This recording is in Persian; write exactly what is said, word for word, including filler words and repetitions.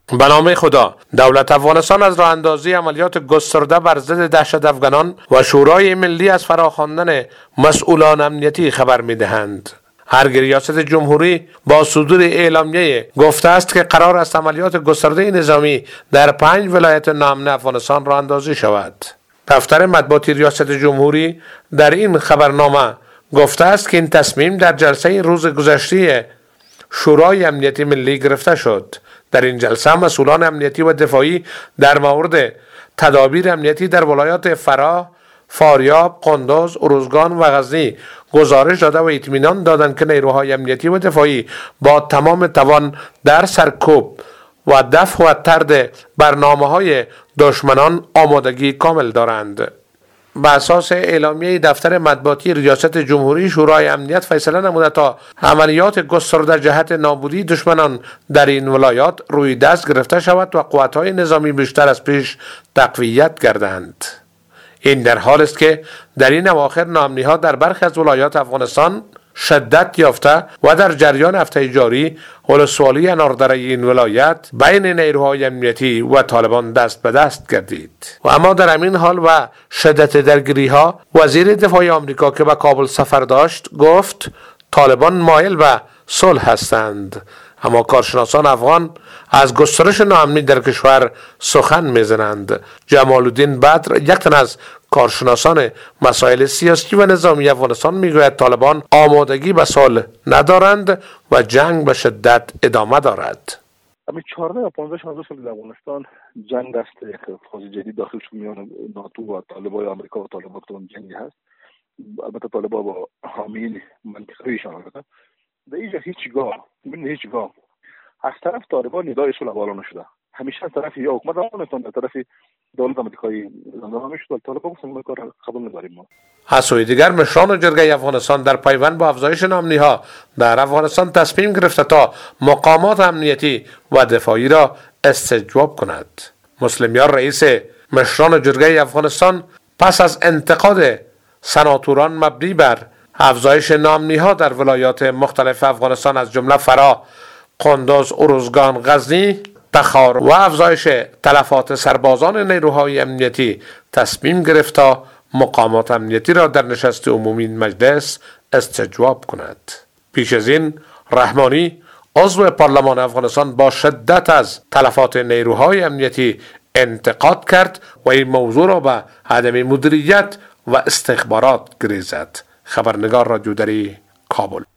به نام خدا، دولت افغانستان از راه اندازی عملیات گسترده بر ضد دهشت افغانان و شورای ملی از فراخواندن مسئولان امنیتی خبر می‌دهند. هرگاه ریاست جمهوری با صدور اعلامیه گفته است که قرار است عملیات گسترده نظامی در پنج ولایت ناامن افغانستان راه اندازی شود. دفتر مطبوعاتی ریاست جمهوری در این خبرنامه گفته است که این تصمیم در جلسه روز گذشته شورای امنیتی ملی گرفته شد. در این جلسه مسئولان امنیتی و دفاعی در مورد تدابیر امنیتی در ولایات فراه، فاریاب، قندوز، ارزگان و غزنی گزارش داده و اطمینان دادند که نیروهای امنیتی و دفاعی با تمام توان در سرکوب و دفع و طرد برنامه‌های دشمنان آمادگی کامل دارند. بر اساس اعلامیه دفتر مطبوعاتی ریاست جمهوری، شورای امنیت فیصله نموده تا عملیات گسترده جهت نابودی دشمنان در این ولایات روی دست گرفته شود و قوت‌های نظامی بیشتر از پیش تقویت گردند. این در حال است که در این اواخر ناامنی‌ها در برخی از ولایات افغانستان شدت یافته و در جریان هفته جاری ولسوالی اناردره این ولایت بین نیروهای امنیتی و طالبان دست به دست گردید. و اما در همین حال و شدت درگیری ها، وزیر دفاع آمریکا که به کابل سفر داشت گفت طالبان مایل به صلح هستند. اما کارشناسان افغان از گسترش ناامنی در کشور سخن میزنند. جمال الدین بدر، یک تن از کارشناسان مسائل سیاسی و نظامی افغانستان، میگوید طالبان آمادگی به صلح ندارند و جنگ به شدت ادامه دارد. همین چهارده یا پانزده شانزده سال در افغانستان جنگ است، یک فاز جدید داخل شد میان ناتو و طالبان آمریکا و طالبان کدام جنگی هست. البته طالبان با حامی منطقه ایشان هستند. در اینجا هیچگاه ببین هیچگاه از طرف طالبان ندای صلح بالا نشده. همیشه از طرف یا حکومت افغانستان از طرف دولت آمریکایی زندان میشد. طالبان گفتن کار قبول نداریم ما. از سوی دیگر مشران جرگه افغانستان در پیوند با افزایش ناامنی‌ها در افغانستان تصمیم گرفته تا مقامات امنیتی و دفاعی را استجواب کند. مسلم یار، رئیس مشران جرگه افغانستان، پس از انتقاد سناتوران مبنی بر افزایش ناامنی‌ها در ولایات مختلف افغانستان از جمله فراه، قندوز، ارزگان، غزنی، تخار و افزایش تلفات سربازان نیروهای امنیتی تصمیم گرفت تا مقامات امنیتی را در نشست عمومی مجلس استجواب کند. پیش از این رحمانی، عضو پارلمان افغانستان، با شدت از تلفات نیروهای امنیتی انتقاد کرد و این موضوع را به عدم مدیریت و استخبارات گریزد. خبرنگار رادیو دری، کابل.